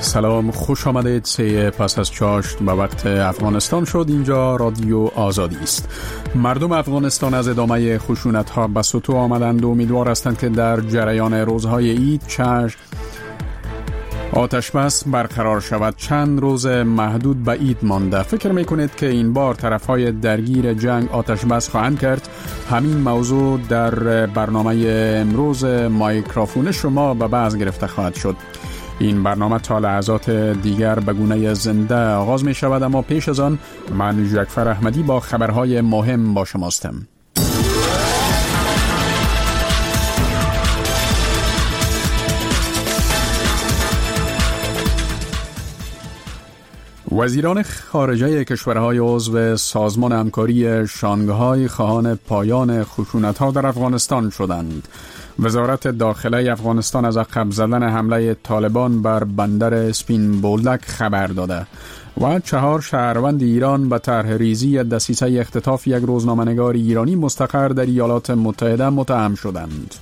سلام، خوش آمدید. سه پس از چاشت به وقت افغانستان شد. اینجا رادیو آزادی است. مردم افغانستان از ادامه خشونت‌ها به سطوح آمدند و امیدوار هستند که در جریان روزهای عید آتش بس برقرار شود. چند روز محدود به عید مانده. فکر میکنید که این بار طرفهای درگیر جنگ آتش بس خواهند کرد؟ همین موضوع در برنامه امروز مایکروفون شما به بحث گرفته خواهد شد. این برنامه تا لحظات دیگر به گونه زنده آغاز می شود، اما پیش از آن من جعفر احمدی با خبرهای مهم با شماستم. وزیران خارجه کشورهای عضو سازمان همکاری شانگهای خواهان پایان خشونت‌ها در افغانستان شدند. وزارت داخله افغانستان از عقب زدن حمله طالبان بر بندر اسپین بولدک خبر داده و 4 شهروند ایران به طرح ریزی دسیسه اختطاف یک روزنامه‌نگار ایرانی مستقر در ایالات متحده متهم شدند.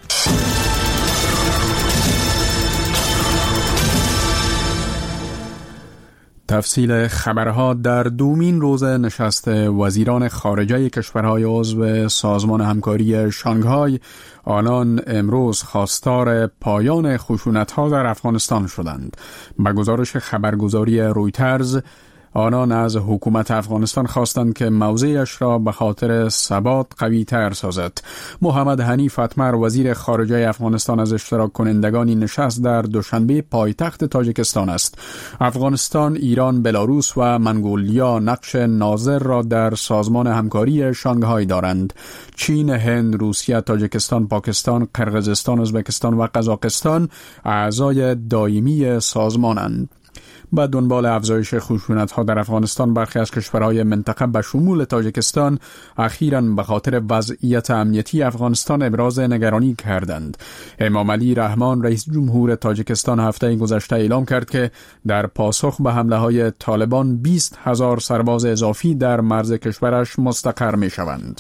تفصیل خبرها در دومین روز نشست وزیران خارجه کشورهای عضو سازمان همکاری شانگهای. آنان امروز خواستار پایان خشونت‌ها در افغانستان شدند. به گزارش خبرگزاری رویترز، آنان از حکومت افغانستان خواستند که موضعش را به خاطر ثبات قوی تر سازد. محمد حنیف اتمر، وزیر خارجه افغانستان، از اشتراک کنندگان این نشست در دوشنبه پایتخت تاجیکستان است. افغانستان، ایران، بلاروس و منگولیا نقش ناظر را در سازمان همکاری شانگهای دارند. چین، هند، روسیه، تاجیکستان، پاکستان، قرقیزستان، ازبکستان و قزاقستان اعضای دائمی سازمانند. با دنبال افزایش خشونت‌ها در افغانستان، برخی از کشورهای منطقه به شمول تاجیکستان اخیراً به خاطر وضعیت امنیتی افغانستان ابراز نگرانی کردند. امام علی رحمان، رئیس جمهور تاجیکستان، هفته گذشته اعلام کرد که در پاسخ به حمله‌های طالبان 20,000 سرباز اضافی در مرز کشورش مستقر می‌شوند.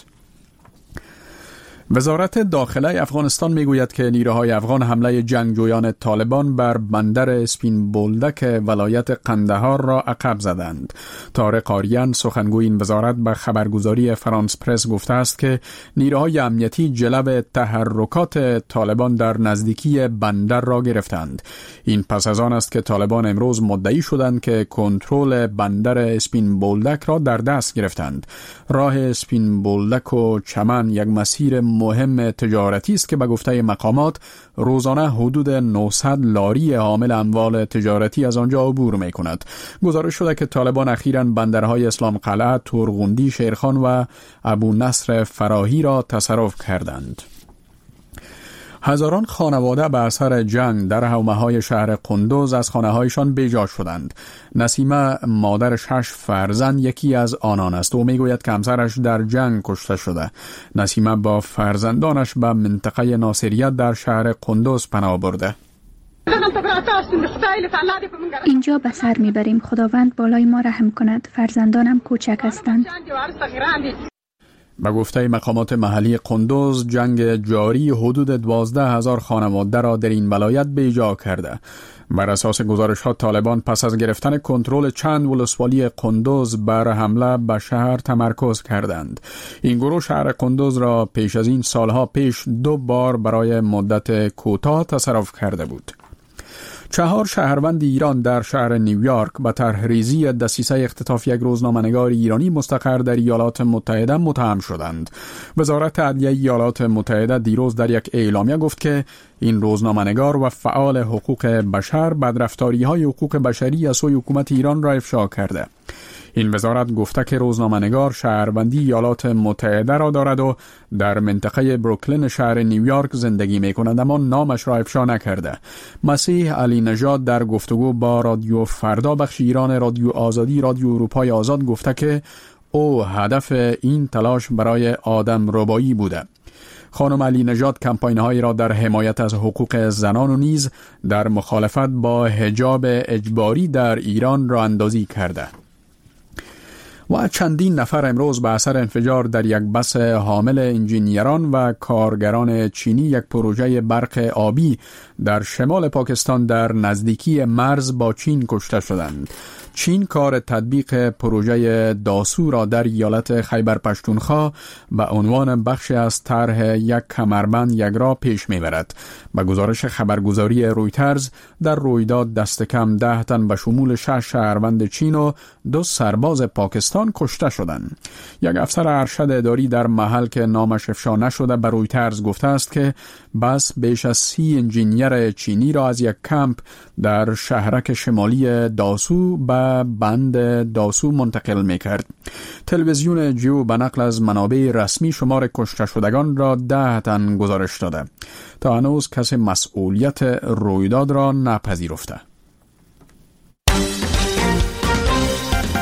وزارت داخله افغانستان میگوید که نیروهای افغان حمله جنگجویان طالبان بر بندر اسپین بولدک ولایت قندهار را عقب زدند. طارق آریان، سخنگوی این وزارت، به خبرگزاری فرانس پرس گفته است که نیروهای امنیتی جلب تحرکات طالبان در نزدیکی بندر را گرفتند. این پس از آن است که طالبان امروز مدعی شدند که کنترل بندر اسپین بولدک را در دست گرفتند. راه اسپین بولدک و چمن یک مسیر مهم تجارتی است که به گفته مقامات روزانه حدود 900 لاری حامل اموال تجارتی از آنجا عبور می کند. گزارش شده که طالبان اخیراً بندرهای اسلام قلعه، تورغوندی، شیرخان و ابو نصر فراهی را تصرف کردند. هزاران خانواده به اثر جنگ در حومه‌های شهر قندوز از خانه‌هایشان بیجا شدند. نسیمه، مادر 6 فرزند، یکی از آنان است و میگوید که همسرش در جنگ کشته شده. نسیمه با فرزندانش به منطقه ناصریت در شهر قندوز پناه برده. اینجا به سر میبریم. خداوند بالای ما رحم کند. فرزندانم کوچک هستند. به گفته مقامات محلی قندوز، جنگ جاری حدود 12,000 خانواده را در این ولایت بیجا کرده. بر اساس گزارش‌ها، طالبان پس از گرفتن کنترل چند ولسوالی قندوز بر حمله به شهر تمرکز کردند. این گروه شهر قندوز را پیش از این سالها پیش 2 بار برای مدت کوتاه تصرف کرده بود. 4 شهروند ایران در شهر نیویورک به طرح ریزی دسیسه اختطاف یک روزنامه‌نگار ایرانی مستقر در ایالات متحده متهم شدند. وزارت عدلیه ایالات متحده دیروز در یک اعلامیه گفت که این روزنامه‌نگار و فعال حقوق بشر بدرفتاری‌های حقوق بشری از سوی حکومت ایران را افشا کرده. این وزارت گفته که روزنامه‌نگار شهروندی ایالات متحده را دارد و در منطقه بروکلین شهر نیویورک زندگی می‌کند، اما نامش را افشا نکرده. مسیح علی نژاد در گفتگو با رادیو فردا بخش ایران رادیو آزادی رادیو اروپای آزاد گفته که او هدف این تلاش برای آدم ربایی بوده. خانم علی نژاد کمپاین‌هایی را در حمایت از حقوق زنان و نیز در مخالفت با حجاب اجباری در ایران راه اندازی کرده. و چندین نفر امروز به اثر انفجار در یک بس حامل انجینیران و کارگران چینی یک پروژه برق آبی در شمال پاکستان در نزدیکی مرز با چین کشته شدند. چین کار تطبیق پروژه داسو را در ایالت خیبر پشتونخوا به عنوان بخشی از طرح یک کمربند یک راه پیش میبرد. به گزارش خبرگزاری رویترز، در رویداد دست کم 10 تن به شمول 6 شهروند چین و 2 سرباز پاکستان کشته شدند. یک افسر ارشد اداری در محل که نامش افشا نشده به رویترز گفته است که بس بیش از 30 انجینیر چینی را از یک کمپ در شهرک شمالی داسو به بند داسو منتقل می‌کرد. تلویزیون جیو به نقل از منابع رسمی شمار کشته شدگان را 10 تن گزارش داده. تا هنوز کسی مسئولیت رویداد را نپذیرفته.